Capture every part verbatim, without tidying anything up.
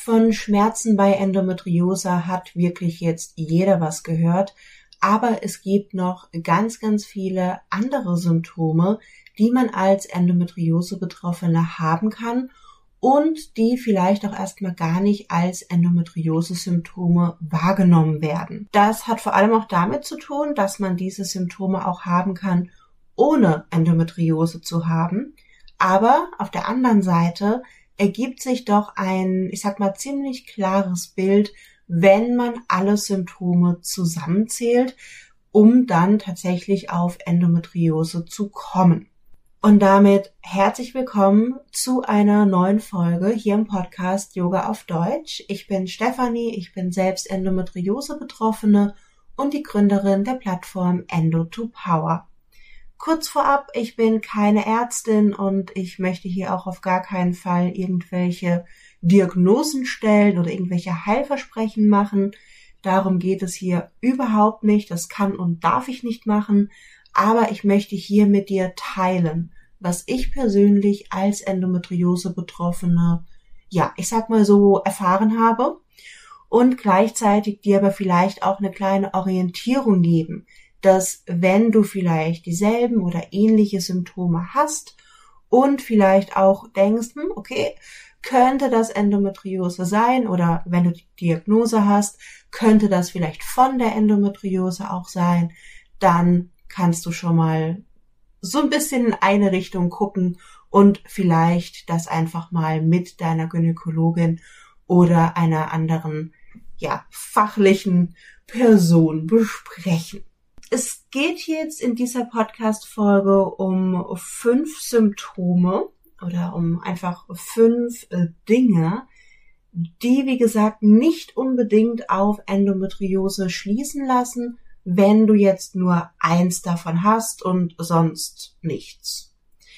Von Schmerzen bei Endometriose hat wirklich jetzt jeder was gehört, aber es gibt noch ganz, ganz viele andere Symptome, die man als Endometriose-Betroffene haben kann und die vielleicht auch erstmal gar nicht als Endometriose-Symptome wahrgenommen werden. Das hat vor allem auch damit zu tun, dass man diese Symptome auch haben kann, ohne Endometriose zu haben, aber auf der anderen Seite ergibt sich doch ein, ich sag mal, ziemlich klares Bild, wenn man alle Symptome zusammenzählt, um dann tatsächlich auf Endometriose zu kommen. Und damit herzlich willkommen zu einer neuen Folge hier im Podcast Yoga auf Deutsch. Ich bin Stefanie, ich bin selbst Endometriose-Betroffene und die Gründerin der Plattform Endo to Power. Kurz vorab, ich bin keine Ärztin und ich möchte hier auch auf gar keinen Fall irgendwelche Diagnosen stellen oder irgendwelche Heilversprechen machen. Darum geht es hier überhaupt nicht. Das kann und darf ich nicht machen. Aber ich möchte hier mit dir teilen, was ich persönlich als Endometriose-Betroffene, ja, ich sag mal so, erfahren habe und gleichzeitig dir aber vielleicht auch eine kleine Orientierung geben, dass wenn du vielleicht dieselben oder ähnliche Symptome hast und vielleicht auch denkst, hm, okay, könnte das Endometriose sein oder wenn du die Diagnose hast, könnte das vielleicht von der Endometriose auch sein, dann kannst du schon mal so ein bisschen in eine Richtung gucken und vielleicht das einfach mal mit deiner Gynäkologin oder einer anderen, ja, fachlichen Person besprechen. Es geht jetzt in dieser Podcast-Folge um fünf Symptome oder um einfach fünf äh, Dinge, die, wie gesagt, nicht unbedingt auf Endometriose schließen lassen, wenn du jetzt nur eins davon hast und sonst nichts.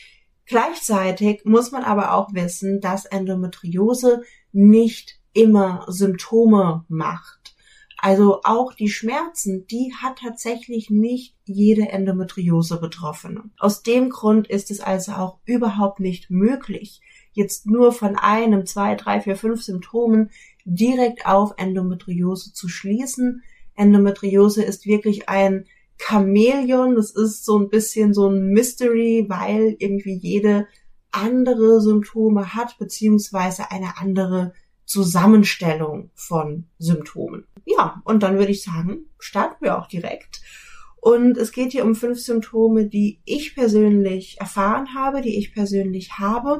Gleichzeitig muss man aber auch wissen, dass Endometriose nicht immer Symptome macht. Also auch die Schmerzen, die hat tatsächlich nicht jede Endometriose-Betroffene. Aus dem Grund ist es also auch überhaupt nicht möglich, jetzt nur von einem, zwei, drei, vier, fünf Symptomen direkt auf Endometriose zu schließen. Endometriose ist wirklich ein Chamäleon, das ist so ein bisschen so ein Mystery, weil irgendwie jede andere Symptome hat, beziehungsweise eine andere Zusammenstellung von Symptomen. Ja, und dann würde ich sagen, starten wir auch direkt. Und es geht hier um fünf Symptome, die ich persönlich erfahren habe, die ich persönlich habe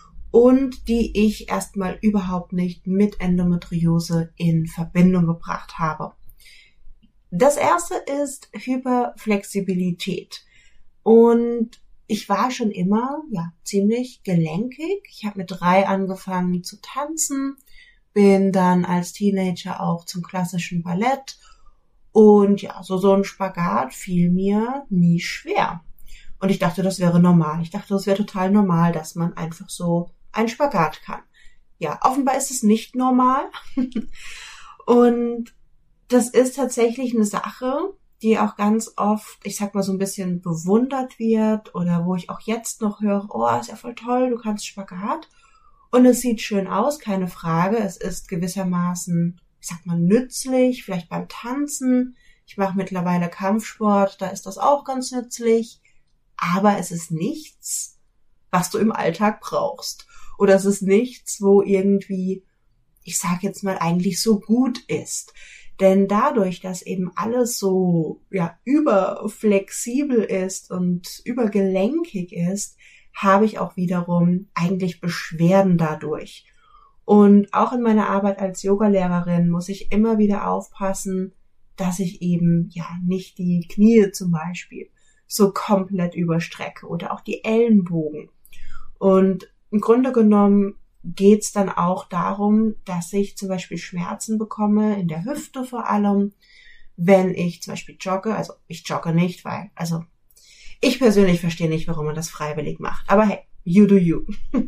und die ich erstmal überhaupt nicht mit Endometriose in Verbindung gebracht habe. Das erste ist Hyperflexibilität. Und ich war schon immer, ja, ziemlich gelenkig. Ich habe mit drei angefangen zu tanzen, bin dann als Teenager auch zum klassischen Ballett und ja, so so ein Spagat fiel mir nie schwer. Und ich dachte, das wäre normal. Ich dachte, das wäre total normal, dass man einfach so einen Spagat kann. Ja, offenbar ist es nicht normal. Und das ist tatsächlich eine Sache, die auch ganz oft, ich sag mal, so ein bisschen bewundert wird oder wo ich auch jetzt noch höre, oh, ist ja voll toll, du kannst Spagat. Und es sieht schön aus, keine Frage. Es ist gewissermaßen, ich sag mal, nützlich, vielleicht beim Tanzen. Ich mache mittlerweile Kampfsport, da ist das auch ganz nützlich. Aber es ist nichts, was du im Alltag brauchst. Oder es ist nichts, wo irgendwie, ich sag jetzt mal, eigentlich so gut ist. Denn dadurch, dass eben alles so, ja, überflexibel ist und übergelenkig ist, habe ich auch wiederum eigentlich Beschwerden dadurch. Und auch in meiner Arbeit als Yogalehrerin muss ich immer wieder aufpassen, dass ich eben, ja, nicht die Knie zum Beispiel so komplett überstrecke oder auch die Ellenbogen. Und im Grunde genommen geht's dann auch darum, dass ich zum Beispiel Schmerzen bekomme, in der Hüfte vor allem, wenn ich zum Beispiel jogge. Also ich jogge nicht, weil, also ich persönlich verstehe nicht, warum man das freiwillig macht. Aber hey, you do you.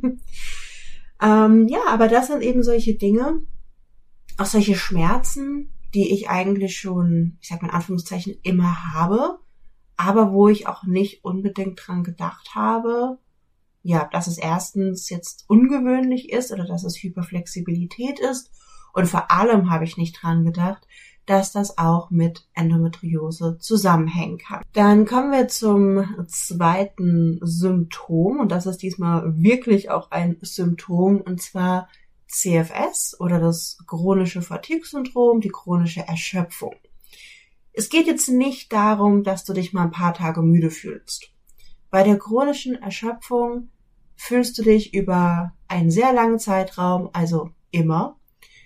ähm, ja, aber das sind eben solche Dinge, auch solche Schmerzen, die ich eigentlich schon, ich sag mal in Anführungszeichen, immer habe, aber wo ich auch nicht unbedingt dran gedacht habe, ja, dass es erstens jetzt ungewöhnlich ist oder dass es Hyperflexibilität ist. Und vor allem habe ich nicht dran gedacht, dass das auch mit Endometriose zusammenhängen kann. Dann kommen wir zum zweiten Symptom und das ist diesmal wirklich auch ein Symptom und zwar C F S oder das chronische Fatigue-Syndrom, die chronische Erschöpfung. Es geht jetzt nicht darum, dass du dich mal ein paar Tage müde fühlst. Bei der chronischen Erschöpfung fühlst du dich über einen sehr langen Zeitraum, also immer,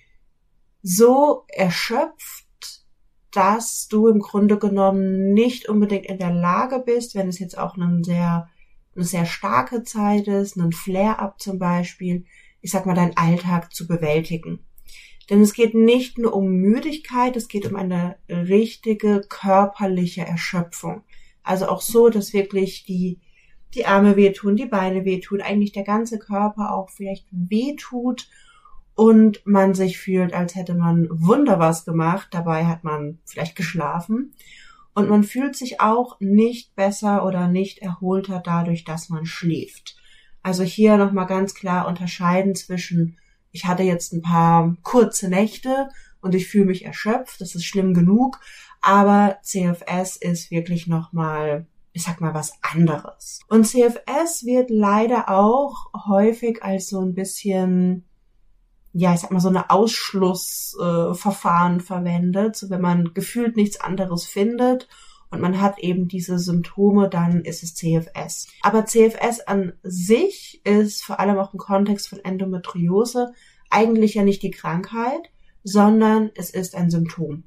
so erschöpft, dass du im Grunde genommen nicht unbedingt in der Lage bist, wenn es jetzt auch eine sehr, eine sehr starke Zeit ist, einen Flare-up zum Beispiel, ich sag mal, deinen Alltag zu bewältigen. Denn es geht nicht nur um Müdigkeit, es geht um eine richtige körperliche Erschöpfung. Also auch so, dass wirklich die, die Arme wehtun, die Beine wehtun, eigentlich der ganze Körper auch vielleicht wehtut und man sich fühlt, als hätte man Wunder was gemacht. Dabei hat man vielleicht geschlafen und man fühlt sich auch nicht besser oder nicht erholter dadurch, dass man schläft. Also hier nochmal ganz klar unterscheiden zwischen, ich hatte jetzt ein paar kurze Nächte und ich fühle mich erschöpft, das ist schlimm genug, aber C F S ist wirklich nochmal, ich sag mal, was anderes. Und C F S wird leider auch häufig als so ein bisschen, ja, ich sag mal, so eine Ausschlussverfahren äh, verwendet. So, wenn man gefühlt nichts anderes findet und man hat eben diese Symptome, dann ist es C F S. Aber C F S an sich ist vor allem auch im Kontext von Endometriose eigentlich ja nicht die Krankheit, sondern es ist ein Symptom.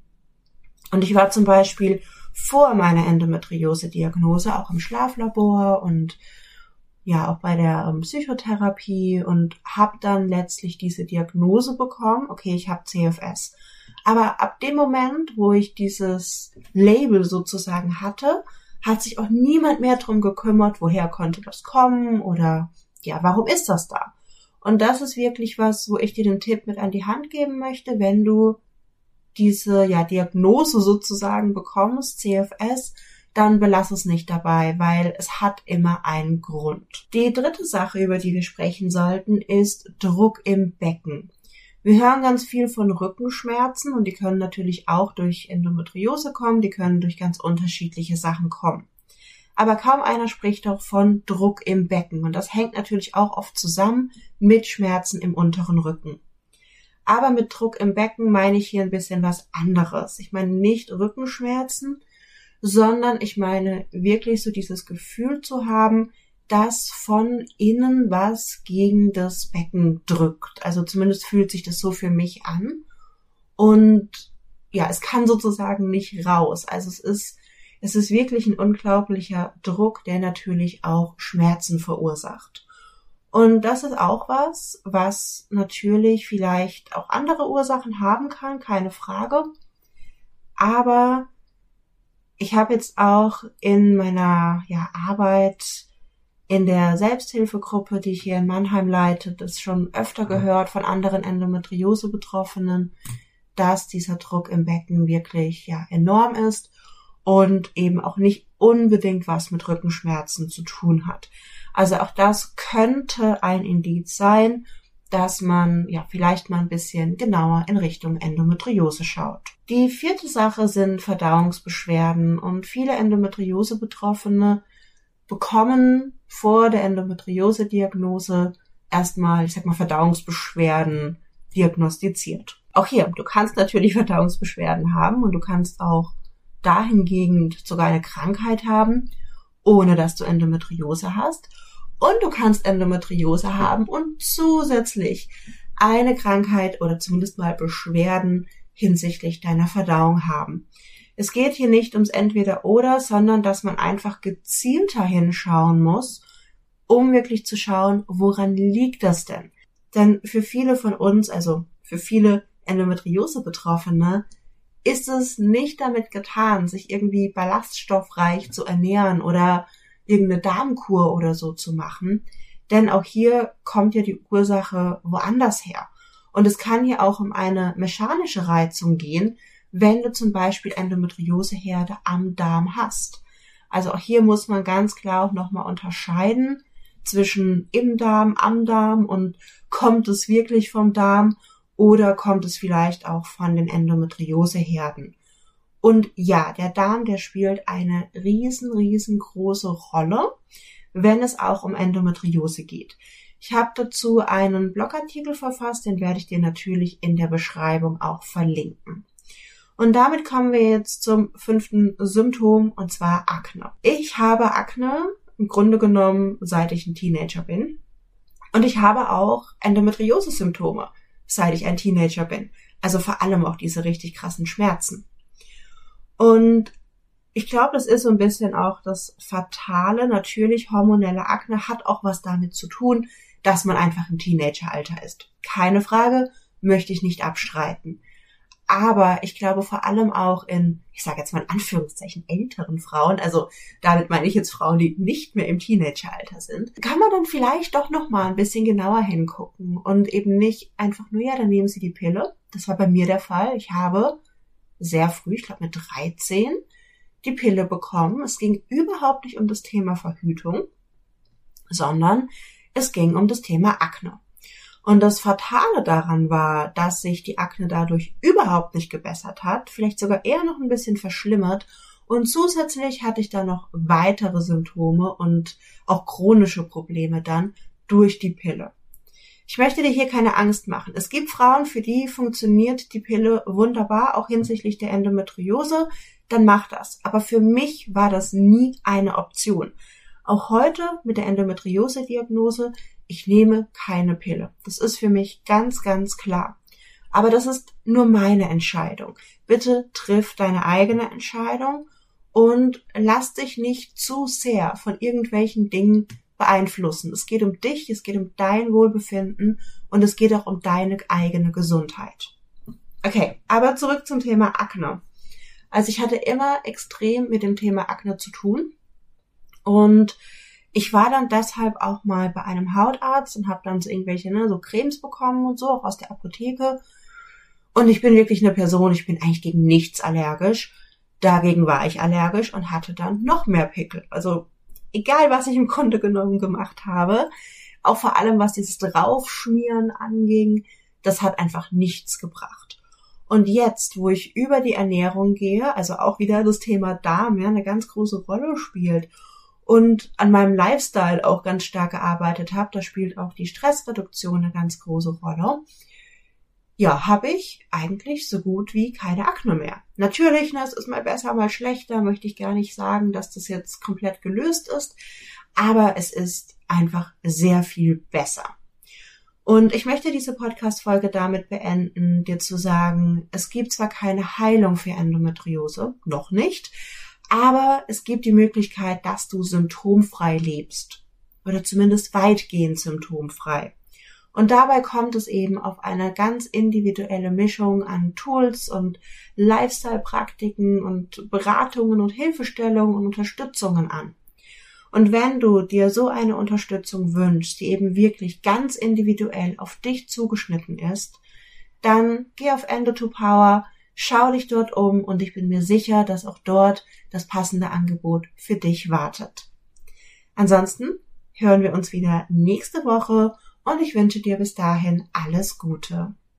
Und ich war zum Beispiel vor meiner Endometriose-Diagnose auch im Schlaflabor und ja auch bei der ähm, Psychotherapie und habe dann letztlich diese Diagnose bekommen, okay, ich habe C F S. Aber ab dem Moment, wo ich dieses Label sozusagen hatte, hat sich auch niemand mehr drum gekümmert, woher konnte das kommen oder ja, warum ist das da? Und das ist wirklich was, wo ich dir den Tipp mit an die Hand geben möchte, wenn du diese ja Diagnose sozusagen bekommst, C F S, dann belass es nicht dabei, weil es hat immer einen Grund. Die dritte Sache, über die wir sprechen sollten, ist Druck im Becken. Wir hören ganz viel von Rückenschmerzen und die können natürlich auch durch Endometriose kommen, die können durch ganz unterschiedliche Sachen kommen. Aber kaum einer spricht auch von Druck im Becken und das hängt natürlich auch oft zusammen mit Schmerzen im unteren Rücken. Aber mit Druck im Becken meine ich hier ein bisschen was anderes. Ich meine nicht Rückenschmerzen, sondern ich meine wirklich so dieses Gefühl zu haben, dass von innen was gegen das Becken drückt. Also zumindest fühlt sich das so für mich an. Und ja, es kann sozusagen nicht raus. Also es ist, es ist wirklich ein unglaublicher Druck, der natürlich auch Schmerzen verursacht. Und das ist auch was, was natürlich vielleicht auch andere Ursachen haben kann, keine Frage. Aber ich habe jetzt auch in meiner ja, Arbeit in der Selbsthilfegruppe, die ich hier in Mannheim leite, das schon öfter gehört von anderen Endometriose-Betroffenen, dass dieser Druck im Becken wirklich ja enorm ist und eben auch nicht unbedingt was mit Rückenschmerzen zu tun hat. Also auch das könnte ein Indiz sein, dass man ja vielleicht mal ein bisschen genauer in Richtung Endometriose schaut. Die vierte Sache sind Verdauungsbeschwerden und viele Endometriose-Betroffene bekommen vor der Endometriose-Diagnose erstmal, ich sag mal, Verdauungsbeschwerden diagnostiziert. Auch hier, du kannst natürlich Verdauungsbeschwerden haben und du kannst auch dahingehend sogar eine Krankheit haben, ohne dass du Endometriose hast. Und du kannst Endometriose haben und zusätzlich eine Krankheit oder zumindest mal Beschwerden hinsichtlich deiner Verdauung haben. Es geht hier nicht ums Entweder-Oder, sondern dass man einfach gezielter hinschauen muss, um wirklich zu schauen, woran liegt das denn? Denn für viele von uns, also für viele Endometriose-Betroffene, ist es nicht damit getan, sich irgendwie ballaststoffreich zu ernähren oder irgendeine Darmkur oder so zu machen. Denn auch hier kommt ja die Ursache woanders her. Und es kann hier auch um eine mechanische Reizung gehen, wenn du zum Beispiel Endometrioseherde am Darm hast. Also auch hier muss man ganz klar auch nochmal unterscheiden zwischen im Darm, am Darm und kommt es wirklich vom Darm oder kommt es vielleicht auch von den Endometrioseherden? Und ja, der Darm, der spielt eine riesen, riesengroße Rolle, wenn es auch um Endometriose geht. Ich habe dazu einen Blogartikel verfasst, den werde ich dir natürlich in der Beschreibung auch verlinken. Und damit kommen wir jetzt zum fünften Symptom, und zwar Akne. Ich habe Akne im Grunde genommen, seit ich ein Teenager bin. Und ich habe auch Endometriose-Symptome, seit ich ein Teenager bin. Also vor allem auch diese richtig krassen Schmerzen. Und ich glaube, das ist so ein bisschen auch das Fatale. Natürlich, hormonelle Akne hat auch was damit zu tun, dass man einfach im Teenageralter ist. Keine Frage, möchte ich nicht abstreiten. Aber ich glaube vor allem auch in, ich sage jetzt mal in Anführungszeichen, älteren Frauen, also damit meine ich jetzt Frauen, die nicht mehr im Teenageralter sind, kann man dann vielleicht doch nochmal ein bisschen genauer hingucken und eben nicht einfach nur, ja, dann nehmen Sie die Pille. Das war bei mir der Fall. Ich habe sehr früh, ich glaube mit dreizehn, die Pille bekommen. Es ging überhaupt nicht um das Thema Verhütung, sondern es ging um das Thema Akne. Und das Fatale daran war, dass sich die Akne dadurch überhaupt nicht gebessert hat, vielleicht sogar eher noch ein bisschen verschlimmert. Und zusätzlich hatte ich dann noch weitere Symptome und auch chronische Probleme dann durch die Pille. Ich möchte dir hier keine Angst machen. Es gibt Frauen, für die funktioniert die Pille wunderbar, auch hinsichtlich der Endometriose, dann mach das. Aber für mich war das nie eine Option. Auch heute mit der Endometriose-Diagnose, ich nehme keine Pille. Das ist für mich ganz, ganz klar. Aber das ist nur meine Entscheidung. Bitte triff deine eigene Entscheidung und lass dich nicht zu sehr von irgendwelchen Dingen beeinflussen. Es geht um dich, es geht um dein Wohlbefinden und es geht auch um deine eigene Gesundheit. Okay, aber zurück zum Thema Akne. Also ich hatte immer extrem mit dem Thema Akne zu tun und ich war dann deshalb auch mal bei einem Hautarzt und habe dann so irgendwelche, ne, so Cremes bekommen und so, auch aus der Apotheke. Und ich bin wirklich eine Person, ich bin eigentlich gegen nichts allergisch. Dagegen war ich allergisch und hatte dann noch mehr Pickel. Also egal, was ich im Grunde genommen gemacht habe, auch vor allem was dieses Draufschmieren anging, das hat einfach nichts gebracht. Und jetzt, wo ich über die Ernährung gehe, also auch wieder das Thema Darm, ja, eine ganz große Rolle spielt, und an meinem Lifestyle auch ganz stark gearbeitet habe, da spielt auch die Stressreduktion eine ganz große Rolle, ja, habe ich eigentlich so gut wie keine Akne mehr. Natürlich, ne, es ist mal besser, mal schlechter, möchte ich gar nicht sagen, dass das jetzt komplett gelöst ist, aber es ist einfach sehr viel besser. Und ich möchte diese Podcast-Folge damit beenden, dir zu sagen, es gibt zwar keine Heilung für Endometriose, noch nicht, aber es gibt die Möglichkeit, dass du symptomfrei lebst oder zumindest weitgehend symptomfrei. Und dabei kommt es eben auf eine ganz individuelle Mischung an Tools und Lifestyle-Praktiken und Beratungen und Hilfestellungen und Unterstützungen an. Und wenn du dir so eine Unterstützung wünschst, die eben wirklich ganz individuell auf dich zugeschnitten ist, dann geh auf Endo to Power, schau dich dort um und ich bin mir sicher, dass auch dort das passende Angebot für dich wartet. Ansonsten hören wir uns wieder nächste Woche und ich wünsche dir bis dahin alles Gute.